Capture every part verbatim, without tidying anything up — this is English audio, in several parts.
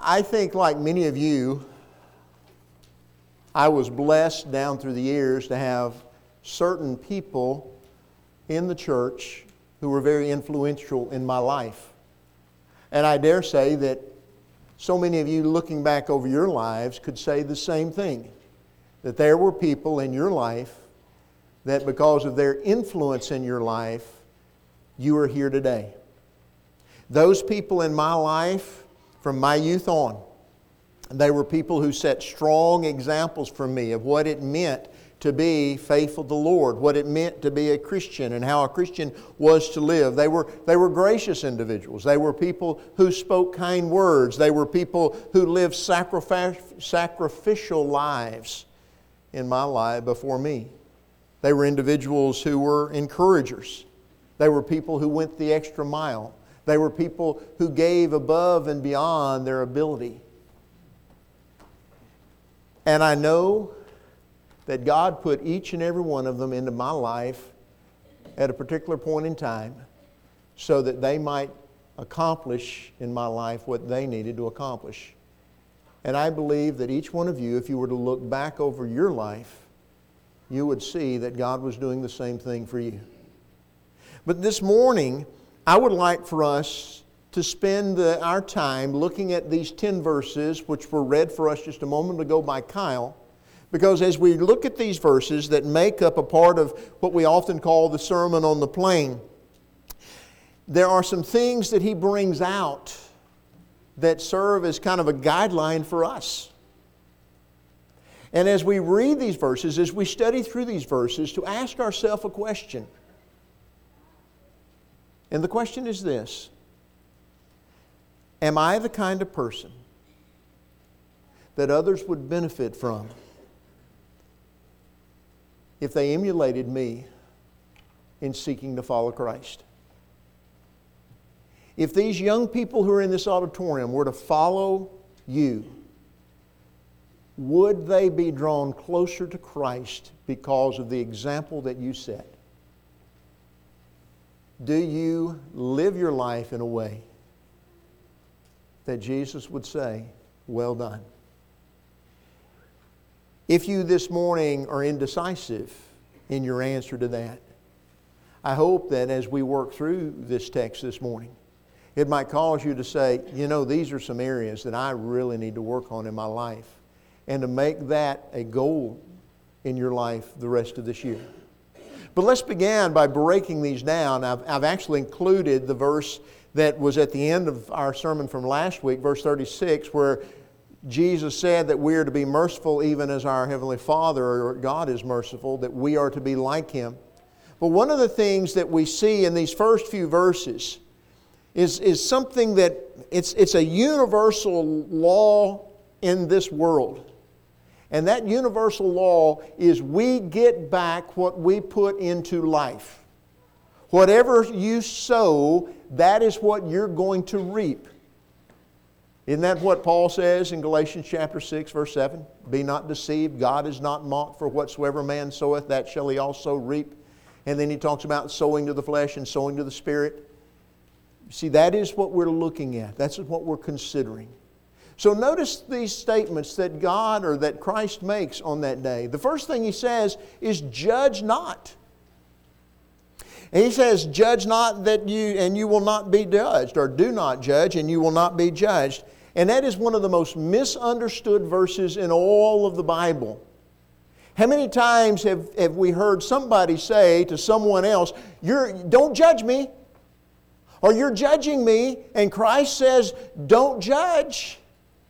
I think, like many of you, I was blessed down through the years to have certain people in the church who were very influential in my life. And I dare say that so many of you looking back over your lives could say the same thing. That there were people in your life that because of their influence in your life, you are here today. Those people in my life, from my youth on, they were people who set strong examples for me of what it meant to be faithful to the Lord, what it meant to be a Christian and how a Christian was to live. They were, they were gracious individuals. They were people who spoke kind words. They were people who lived sacrific- sacrificial lives in my life before me. They were individuals who were encouragers. They were people who went the extra mile. They were people who gave above and beyond their ability. And I know that God put each and every one of them into my life at a particular point in time so that they might accomplish in my life what they needed to accomplish. And I believe that each one of you, if you were to look back over your life, you would see that God was doing the same thing for you. But this morning, I would like for us to spend the, our time looking at these ten verses, which were read for us just a moment ago by Kyle. Because as we look at these verses that make up a part of what we often call the Sermon on the Plain, there are some things that he brings out that serve as kind of a guideline for us. And as we read these verses, as we study through these verses, to ask ourselves a question. And the question is this: am I the kind of person that others would benefit from if they emulated me in seeking to follow Christ? If these young people who are in this auditorium were to follow you, would they be drawn closer to Christ because of the example that you set? Do you live your life in a way that Jesus would say, "Well done"? If you this morning are indecisive in your answer to that, I hope that as we work through this text this morning, it might cause you to say, you know, these are some areas that I really need to work on in my life, and to make that a goal in your life the rest of this year. But let's begin by breaking these down. I've, I've actually included the verse that was at the end of our sermon from last week, verse thirty-six, where Jesus said that we are to be merciful even as our Heavenly Father, or God is merciful, that we are to be like Him. But one of the things that we see in these first few verses is, is something that it's, it's a universal law in this world. And that universal law is we get back what we put into life. Whatever you sow, that is what you're going to reap. Isn't that what Paul says in Galatians chapter six, verse seven? Be not deceived, God is not mocked, for whatsoever man soweth, that shall he also reap. And then he talks about sowing to the flesh and sowing to the Spirit. See, that is what we're looking at. That's what we're considering. So notice these statements that God or that Christ makes on that day. The first thing He says is, judge not. And He says, judge not that you, and you will not be judged, or do not judge and you will not be judged. And that is one of the most misunderstood verses in all of the Bible. How many times have, have we heard somebody say to someone else, You're, don't judge me, or you're judging me, and Christ says, don't judge.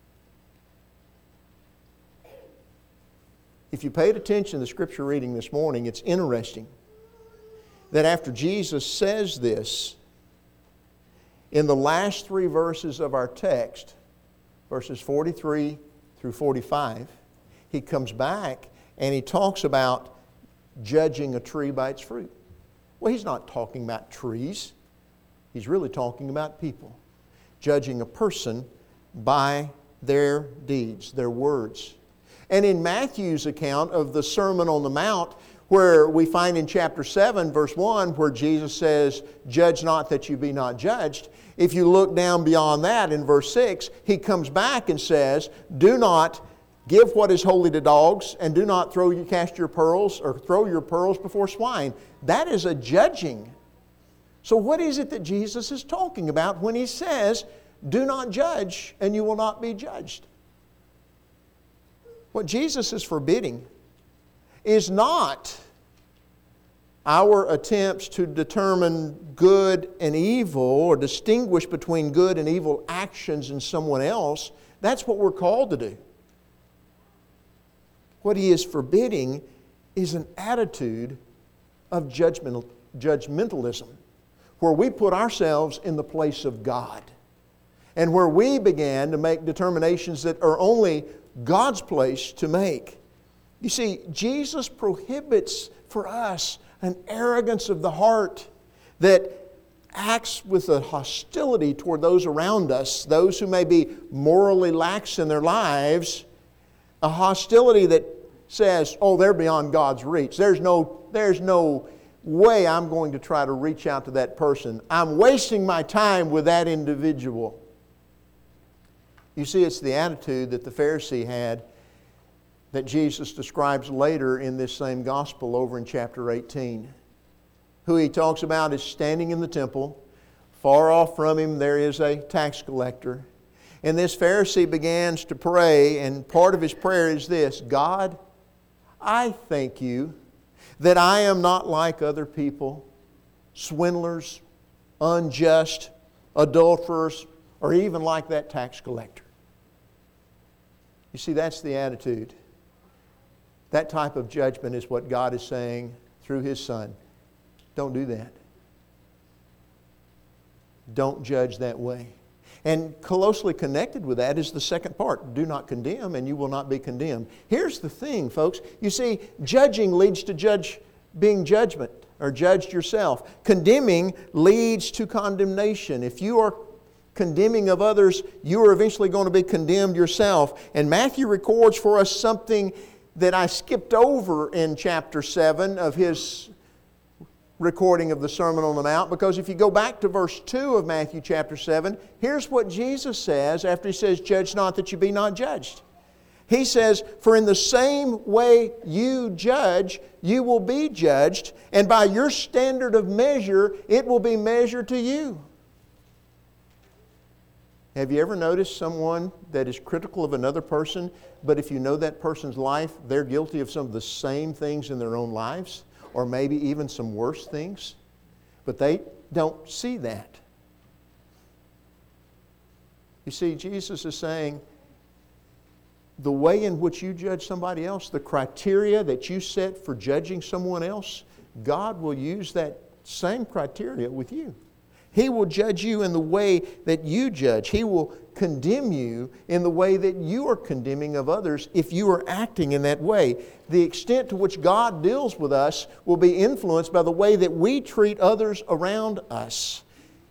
If you paid attention to the Scripture reading this morning, it's interesting that after Jesus says this, in the last three verses of our text, verses forty-three through forty-five, He comes back and He talks about judging a tree by its fruit. Well, He's not talking about trees. He's really talking about people. Judging a person by their deeds, their words. And in Matthew's account of the Sermon on the Mount, where we find in chapter seven, verse one, where Jesus says, judge not that you be not judged, If you look down beyond that in verse six, He comes back and says, do not give what is holy to dogs, and do not throw you cast your pearls or throw your pearls before swine. That is a judging. So what is it that Jesus is talking about when He says, do not judge and you will not be judged? What Jesus is forbidding is not our attempts to determine good and evil or distinguish between good and evil actions in someone else. That's what we're called to do. What He is forbidding is an attitude of judgmental, judgmentalism, where we put ourselves in the place of God and where we began to make determinations that are only God's place to make. You see, Jesus prohibits for us an arrogance of the heart that acts with a hostility toward those around us, those who may be morally lax in their lives, a hostility that says, oh, they're beyond God's reach. There's no, there's no way I'm going to try to reach out to that person. I'm wasting my time with that individual. You see, it's the attitude that the Pharisee had that Jesus describes later in this same gospel over in chapter eighteen. Who He talks about is standing in the temple. Far off from Him there is a tax collector. And this Pharisee begins to pray, and part of his prayer is this: God, I thank You that I am not like other people, swindlers, unjust, adulterers, or even like that tax collector. You see, that's the attitude. That type of judgment is what God is saying through His Son. Don't do that. Don't judge that way. And closely connected with that is the second part. Do not condemn and you will not be condemned. Here's the thing, folks. You see, judging leads to judge being judgment or judged yourself. Condemning leads to condemnation. If you are condemning of others, you are eventually going to be condemned yourself. And Matthew records for us something that I skipped over in chapter seven of his recording of the Sermon on the Mount, because if you go back to verse two of Matthew chapter seven, here's what Jesus says after He says, judge not that you be not judged. He says, for in the same way you judge, you will be judged, and by your standard of measure, it will be measured to you. Have you ever noticed someone that is critical of another person, but if you know that person's life, they're guilty of some of the same things in their own lives? Or maybe even some worse things, but they don't see that. You see, Jesus is saying the way in which you judge somebody else, the criteria that you set for judging someone else, God will use that same criteria with you. He will judge you in the way that you judge. He will condemn you in the way that you are condemning of others if you are acting in that way. The extent to which God deals with us will be influenced by the way that we treat others around us.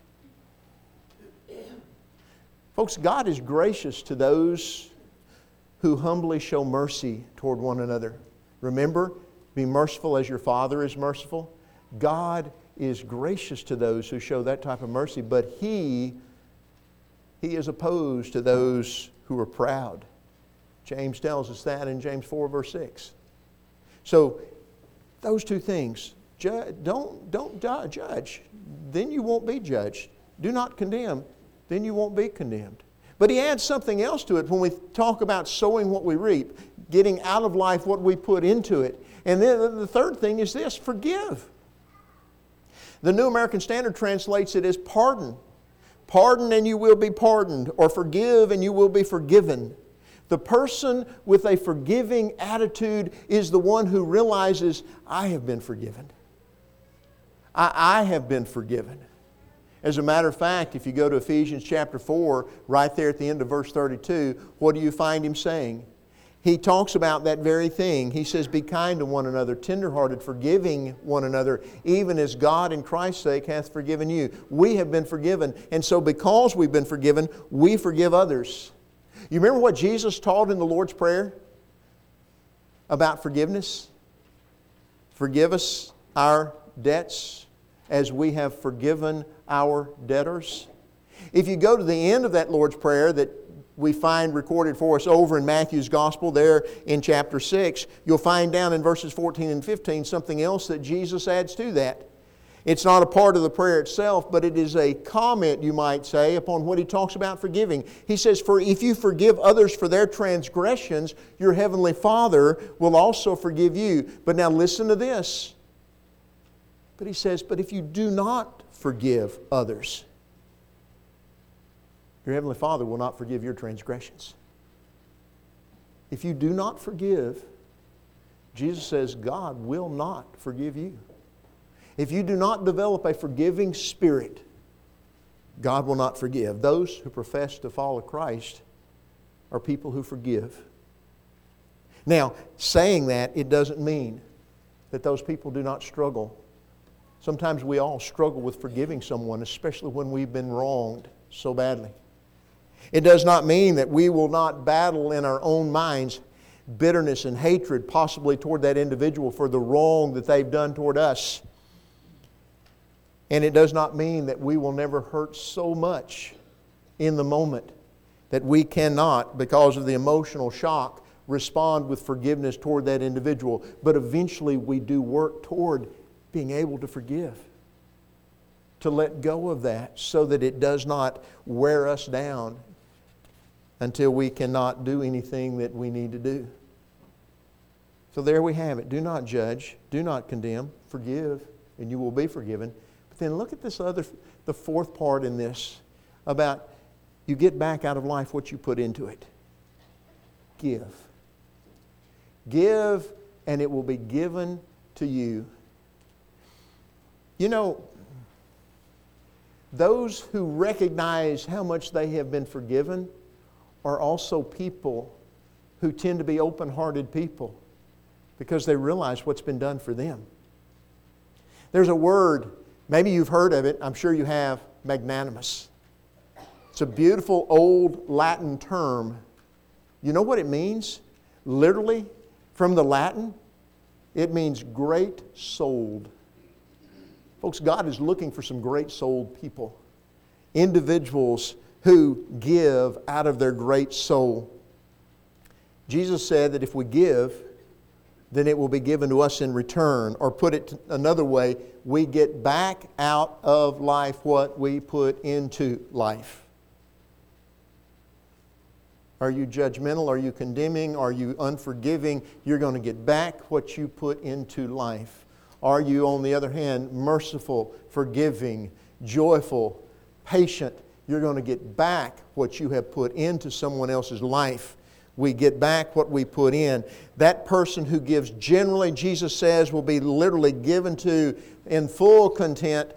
Folks, God is gracious to those who humbly show mercy toward one another. Remember, be merciful as your Father is merciful. God is gracious to those who show that type of mercy, but He, He is opposed to those who are proud. James tells us that in James four, verse six. So, those two things. Ju- don't, don't judge. Then you won't be judged. Do not condemn. Then you won't be condemned. But He adds something else to it when we talk about sowing what we reap, getting out of life what we put into it. And then the third thing is this: forgive. The New American Standard translates it as pardon. Pardon and you will be pardoned, or forgive and you will be forgiven. The person with a forgiving attitude is the one who realizes, I have been forgiven. I, I have been forgiven. As a matter of fact, if you go to Ephesians chapter four, right there at the end of verse thirty-two, what do you find him saying? He talks about that very thing. He says, be kind to one another, tenderhearted, forgiving one another, even as God in Christ's sake hath forgiven you. We have been forgiven. And so because we've been forgiven, we forgive others. You remember what Jesus taught in the Lord's Prayer about forgiveness? Forgive us our debts as we have forgiven our debtors. If you go to the end of that Lord's Prayer that we find recorded for us over in Matthew's Gospel there in chapter six, you'll find down in verses fourteen and fifteen something else that Jesus adds to that. It's not a part of the prayer itself, but it is a comment, you might say, upon what He talks about forgiving. He says, "For if you forgive others for their transgressions, your heavenly Father will also forgive you." But now listen to this. But He says, "But if you do not forgive others, your heavenly Father will not forgive your transgressions." If you do not forgive, Jesus says God will not forgive you. If you do not develop a forgiving spirit, God will not forgive. Those who profess to follow Christ are people who forgive. Now, saying that, it doesn't mean that those people do not struggle. Sometimes we all struggle with forgiving someone, especially when we've been wronged so badly. It does not mean that we will not battle in our own minds bitterness and hatred possibly toward that individual for the wrong that they've done toward us. And it does not mean that we will never hurt so much in the moment that we cannot, because of the emotional shock, respond with forgiveness toward that individual. But eventually we do work toward being able to forgive, to let go of that so that it does not wear us down until we cannot do anything that we need to do. So there we have it. Do not judge. Do not condemn. Forgive, and you will be forgiven. But then look at this other, the fourth part in this, about you get back out of life what you put into it. Give. Give, and it will be given to you. You know, those who recognize how much they have been forgiven are also people who tend to be open-hearted people because they realize what's been done for them. There's a word, maybe you've heard of it, I'm sure you have, magnanimous. It's a beautiful old Latin term. You know what it means? Literally, from the Latin, it means great-souled. Folks, God is looking for some great-souled people. Individuals who give out of their great soul. Jesus said that if we give, then it will be given to us in return. Or put it another way, we get back out of life what we put into life. Are you judgmental? Are you condemning? Are you unforgiving? You're going to get back what you put into life. Are you, on the other hand, merciful, forgiving, joyful, patient? You're going to get back what you have put into someone else's life. We get back what we put in. That person who gives generally, Jesus says, will be literally given to in full content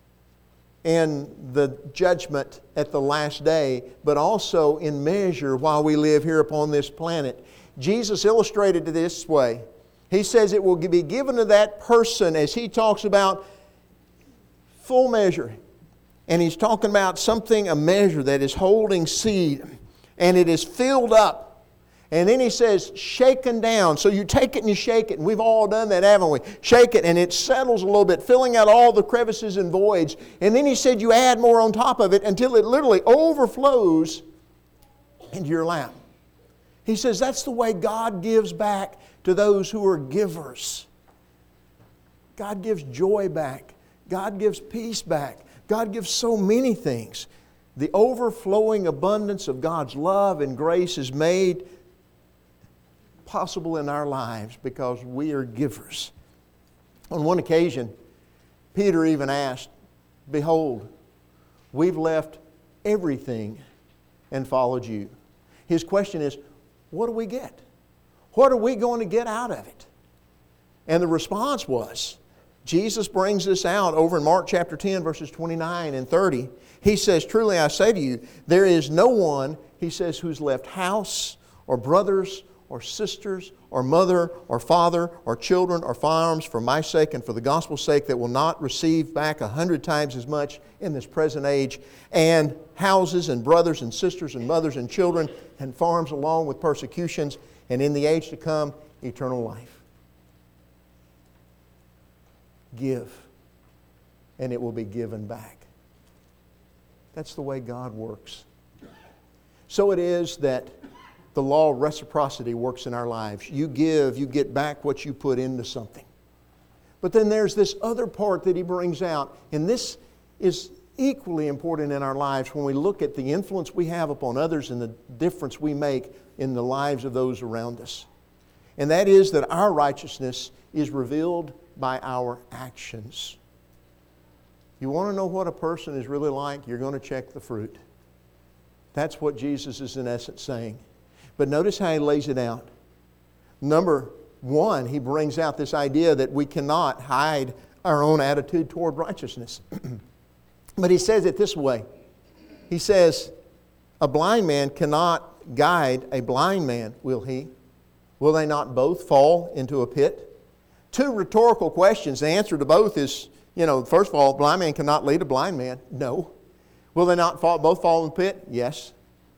in the judgment at the last day, but also in measure while we live here upon this planet. Jesus illustrated it this way. He says it will be given to that person, as He talks about full measure. And He's talking about something, a measure that is holding seed, and it is filled up. And then He says, shaken down. So you take it and you shake it. And we've all done that, haven't we? Shake it and it settles a little bit, filling out all the crevices and voids. And then He said you add more on top of it until it literally overflows into your lap. He says that's the way God gives back to those who are givers. God gives joy back. God gives peace back. God gives so many things. The overflowing abundance of God's love and grace is made possible in our lives because we are givers. On one occasion, Peter even asked, "Behold, we've left everything and followed you." His question is, what do we get? What are we going to get out of it? And the response was, Jesus brings this out over in Mark chapter ten, verses twenty-nine and thirty. He says, "Truly I say to you, there is no one," He says, "who's left house or brothers or sisters or mother or father or children or farms for my sake and for the gospel's sake that will not receive back a hundred times as much in this present age, and houses and brothers and sisters and mothers and children and farms along with persecutions, and in the age to come, eternal life." Give, and it will be given back. That's the way God works. So it is that the law of reciprocity works in our lives. You give, you get back what you put into something. But then there's this other part that he brings out, and this is equally important in our lives when we look at the influence we have upon others and the difference we make in the lives of those around us. And that is that our righteousness is revealed by our actions. You want to know what a person is really like? You're going to check the fruit. That's what Jesus is in essence saying. But notice how he lays it out. Number one, he brings out this idea that we cannot hide our own attitude toward righteousness. But he says it this way. He says, a blind man cannot guide a blind man, will he? Will they not both fall into a pit? Two rhetorical questions. The answer to both is, you know, first of all, a blind man cannot lead a blind man. No. Will they not fall, both fall in the pit? Yes.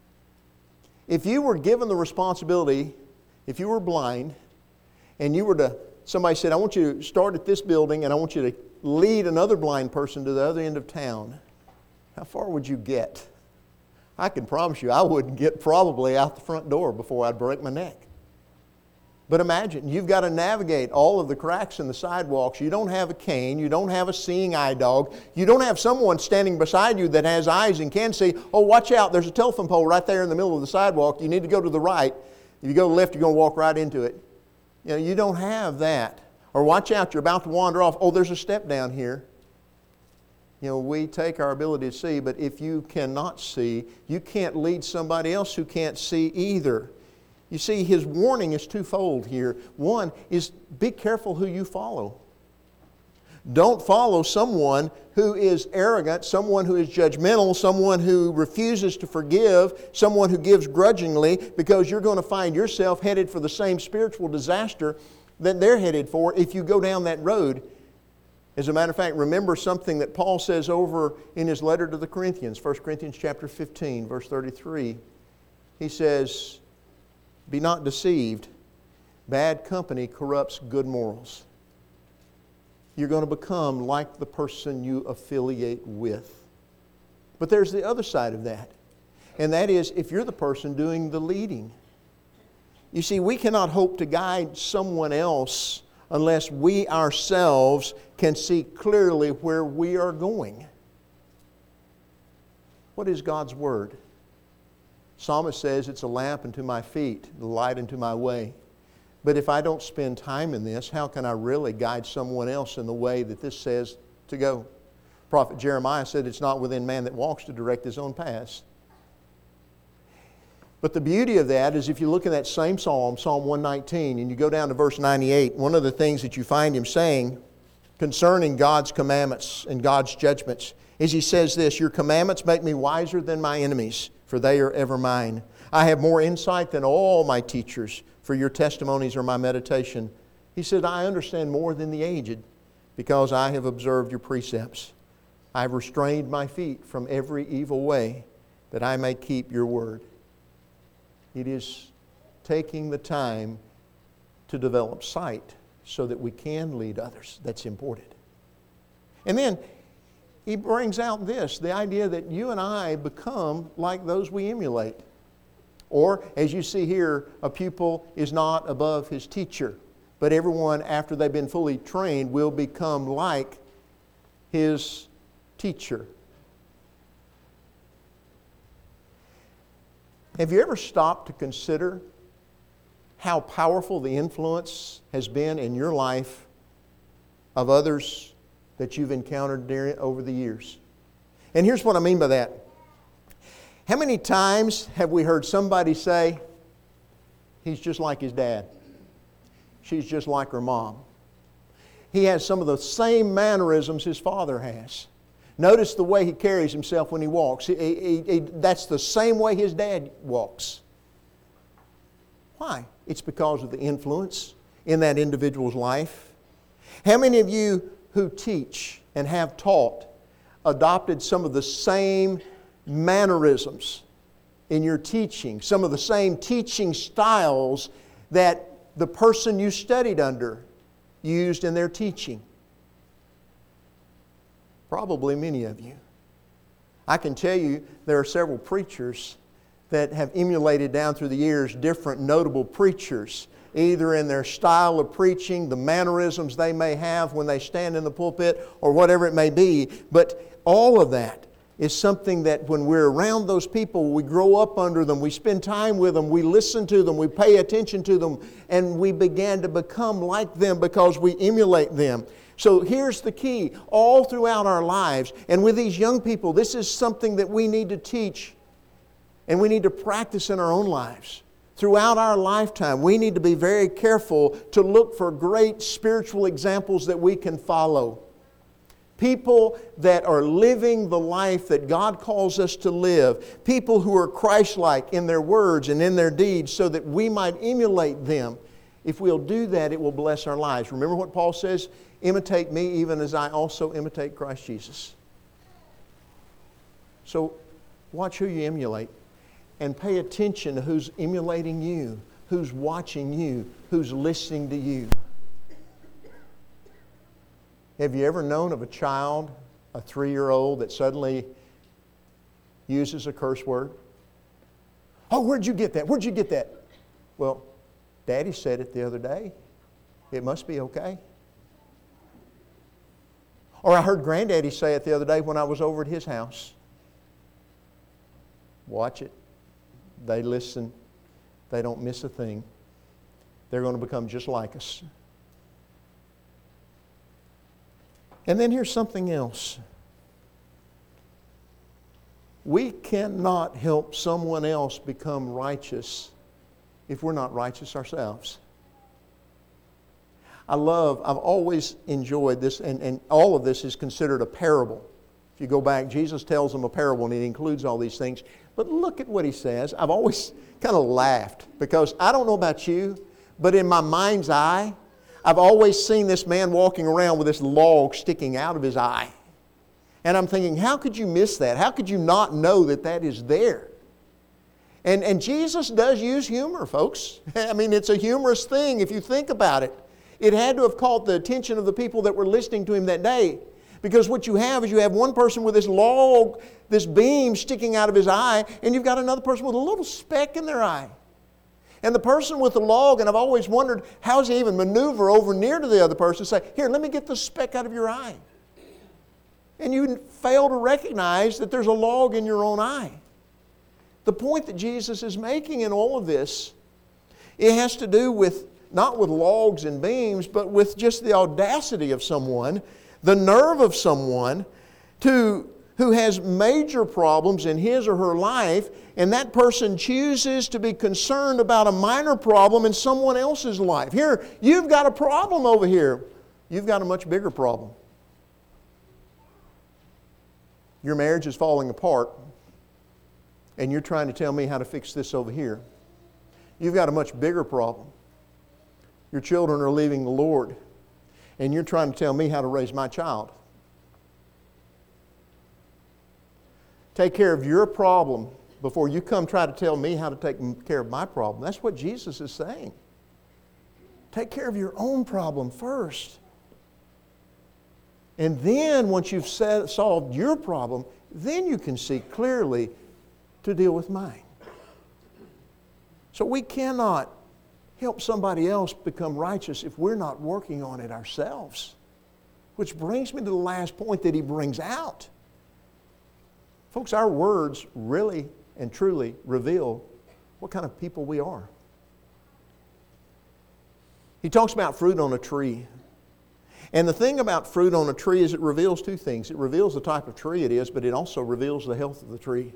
If you were given the responsibility, if you were blind, and you were to, somebody said, I want you to start at this building and I want you to lead another blind person to the other end of town, how far would you get? I can promise you I wouldn't get probably out the front door before I'd break my neck. But imagine, you've got to navigate all of the cracks in the sidewalks. You don't have a cane. You don't have a seeing eye dog. You don't have someone standing beside you that has eyes and can see, oh, watch out, there's a telephone pole right there in the middle of the sidewalk. You need to go to the right. If you go to the left, you're going to walk right into it. You know, you don't have that. Or watch out, you're about to wander off. Oh, there's a step down here. You know, we take our ability to see, but if you cannot see, you can't lead somebody else who can't see either. You see, his warning is twofold here. One is be careful who you follow. Don't follow someone who is arrogant, someone who is judgmental, someone who refuses to forgive, someone who gives grudgingly, because you're going to find yourself headed for the same spiritual disaster that they're headed for if you go down that road. As a matter of fact, remember something that Paul says over in his letter to the Corinthians, First Corinthians chapter fifteen, verse thirty-three. He says, be not deceived. Bad company corrupts good morals. You're going to become like the person you affiliate with. But there's the other side of that. And that is if you're the person doing the leading. You see, we cannot hope to guide someone else unless we ourselves can see clearly where we are going. What is God's Word? Psalmist says it's a lamp unto my feet, a light unto my way. But if I don't spend time in this, how can I really guide someone else in the way that this says to go? Prophet Jeremiah said it's not within man that walks to direct his own paths. But the beauty of that is if you look at that same psalm, Psalm one nineteen, and you go down to verse ninety-eight, one of the things that you find him saying concerning God's commandments and God's judgments is he says this, your commandments make me wiser than my enemies, for they are ever mine. I have more insight than all my teachers, for your testimonies are my meditation. He said, I understand more than the aged, because I have observed your precepts. I have restrained my feet from every evil way, that I may keep your word. It is taking the time to develop sight so that we can lead others that's important. And then he brings out this, the idea that you and I become like those we emulate. Or, as you see here, a pupil is not above his teacher, but everyone, after they've been fully trained, will become like his teacher. Have you ever stopped to consider how powerful the influence has been in your life of others that you've encountered during, over the years? And here's what I mean by that. How many times have we heard somebody say, he's just like his dad. She's just like her mom. He has some of the same mannerisms his father has. Notice the way he carries himself when he walks. He, he, he, that's the same way his dad walks. Why? It's because of the influence in that individual's life. How many of you who teach and have taught adopted some of the same mannerisms in your teaching, some of the same teaching styles that the person you studied under used in their teaching? Probably many of you. I can tell you there are several preachers that have emulated down through the years different notable preachers, either in their style of preaching, the mannerisms they may have when they stand in the pulpit, or whatever it may be. But all of that is something that when we're around those people, we grow up under them, we spend time with them, we listen to them, we pay attention to them, and we begin to become like them because we emulate them. So here's the key, all throughout our lives, and with these young people, this is something that we need to teach and we need to practice in our own lives. Throughout our lifetime, we need to be very careful to look for great spiritual examples that we can follow. People that are living the life that God calls us to live. People who are Christ-like in their words and in their deeds so that we might emulate them. If we'll do that, it will bless our lives. Remember what Paul says? Imitate me even as I also imitate Christ Jesus. So watch who you emulate. And pay attention to who's emulating you, who's watching you, who's listening to you. Have you ever known of a child, a three-year-old, that suddenly uses a curse word? Oh, where'd you get that? Where'd you get that? Well, Daddy said it the other day. It must be okay. Or I heard Granddaddy say it the other day when I was over at his house. Watch it. They listen. They don't miss a thing. They're going to become just like us. And then here's something else. We cannot help someone else become righteous if we're not righteous ourselves. I love, I've always enjoyed this, and, and all of this is considered a parable. If you go back, Jesus tells them a parable and it includes all these things. But look at what he says. I've always kind of laughed because I don't know about you, but in my mind's eye, I've always seen this man walking around with this log sticking out of his eye. And I'm thinking, how could you miss that? How could you not know that that is there? And, and Jesus does use humor, folks. I mean, it's a humorous thing if you think about it. It had to have caught the attention of the people that were listening to him that day. Because what you have is you have one person with this log, this beam sticking out of his eye, and you've got another person with a little speck in their eye. And the person with the log, and I've always wondered, how does he even maneuver over near to the other person and say, here, let me get the speck out of your eye. And you fail to recognize that there's a log in your own eye. The point that Jesus is making in all of this, it has to do with, not with logs and beams, but with just the audacity of someone, the nerve of someone to, who has major problems in his or her life, and that person chooses to be concerned about a minor problem in someone else's life. Here, you've got a problem over here. You've got a much bigger problem. Your marriage is falling apart, and you're trying to tell me how to fix this over here. You've got a much bigger problem. Your children are leaving the Lord, and you're trying to tell me how to raise my child. Take care of your problem before you come try to tell me how to take care of my problem. That's what Jesus is saying. Take care of your own problem first. And then once you've solved your problem, then you can see clearly to deal with mine. So we cannot help somebody else become righteous if we're not working on it ourselves. Which brings me to the last point that he brings out. Folks, our words really and truly reveal what kind of people we are. He talks about fruit on a tree. And the thing about fruit on a tree is it reveals two things. It reveals the type of tree it is, but it also reveals the health of the tree.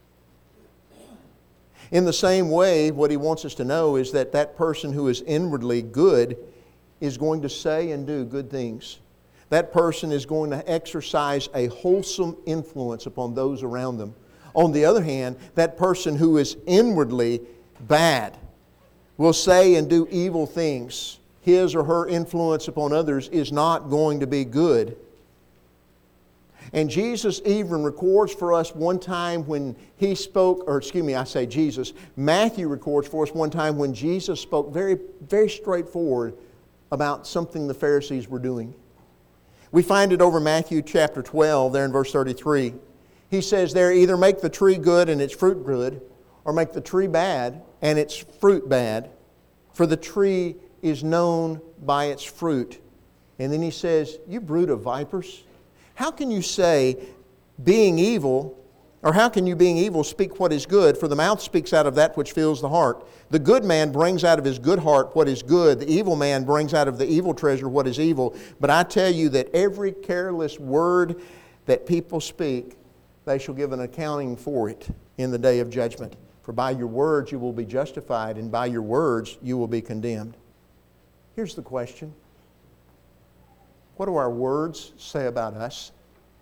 In the same way, what he wants us to know is that that person who is inwardly good is going to say and do good things. That person is going to exercise a wholesome influence upon those around them. On the other hand, that person who is inwardly bad will say and do evil things. His or her influence upon others is not going to be good. And Jesus even records for us one time when He spoke, or excuse me, I say Jesus. Matthew records for us one time when Jesus spoke very, very straightforward about something the Pharisees were doing. We find it over Matthew chapter twelve, there in verse thirty-three. He says there, either make the tree good and its fruit good, or make the tree bad and its fruit bad, for the tree is known by its fruit. And then he says, you brood of vipers, how can you say, being evil, or how can you, being evil, speak what is good? For the mouth speaks out of that which fills the heart. The good man brings out of his good heart what is good. The evil man brings out of the evil treasure what is evil. But I tell you that every careless word that people speak, they shall give an accounting for it in the day of judgment. For by your words you will be justified, and by your words you will be condemned. Here's the question. What do our words say about us?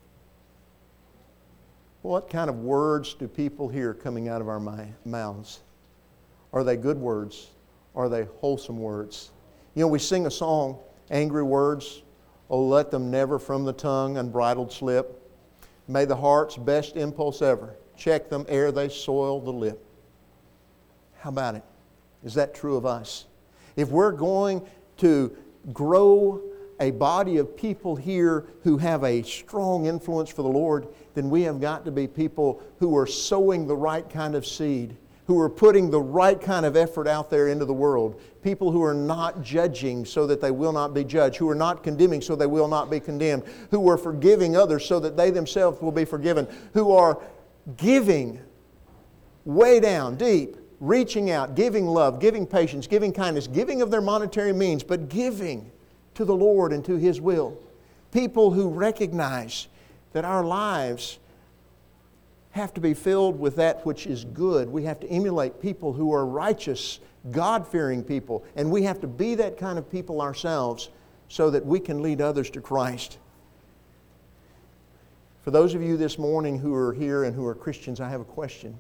What kind of words do people hear coming out of our mouths? Are they good words? Are they wholesome words? You know, we sing a song, angry words, oh, let them never from the tongue unbridled slip. May the heart's best impulse ever check them ere they soil the lip. How about it? Is that true of us? If we're going to grow a body of people here who have a strong influence for the Lord, then we have got to be people who are sowing the right kind of seed, who are putting the right kind of effort out there into the world, people who are not judging so that they will not be judged, who are not condemning so they will not be condemned, who are forgiving others so that they themselves will be forgiven, who are giving way down, deep, reaching out, giving love, giving patience, giving kindness, giving of their monetary means, but giving to the Lord and to His will. People who recognize that our lives have to be filled with that which is good. We have to emulate people who are righteous, God-fearing people. And we have to be that kind of people ourselves so that we can lead others to Christ. For those of you this morning who are here and who are Christians, I have a question.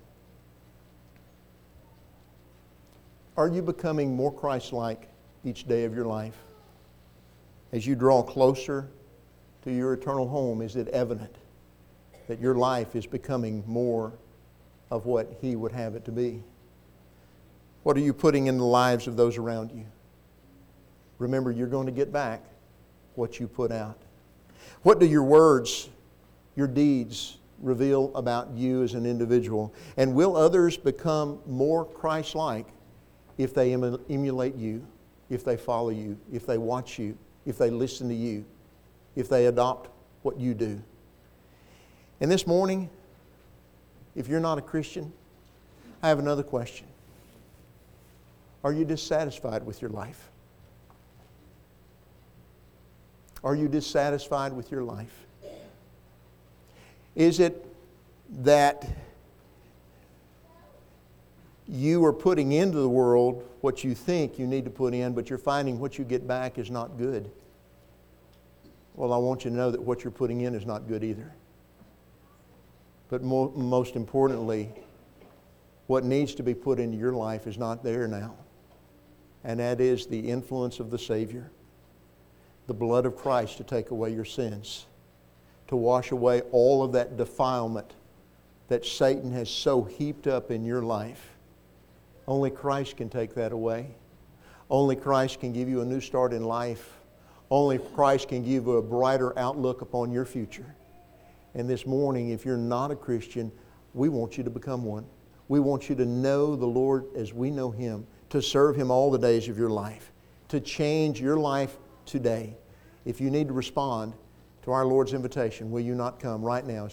Are you becoming more Christ-like each day of your life? As you draw closer to your eternal home, is it evident that your life is becoming more of what He would have it to be? What are you putting in the lives of those around you? Remember, you're going to get back what you put out. What do your words, your deeds reveal about you as an individual? And will others become more Christ-like if they emulate you, if they follow you, if they watch you, if they listen to you, if they adopt what you do? And this morning, if you're not a Christian, I have another question. Are you dissatisfied with your life? Are you dissatisfied with your life? Is it that you are putting into the world what you think you need to put in, but you're finding what you get back is not good? Well, I want you to know that what you're putting in is not good either. But mo- most importantly, what needs to be put into your life is not there now. And that is the influence of the Savior. The blood of Christ to take away your sins. To wash away all of that defilement that Satan has so heaped up in your life. Only Christ can take that away. Only Christ can give you a new start in life. Only Christ can give you a brighter outlook upon your future. And this morning, if you're not a Christian, we want you to become one. We want you to know the Lord as we know Him, to serve Him all the days of your life, to change your life today. If you need to respond to our Lord's invitation, will you not come right now?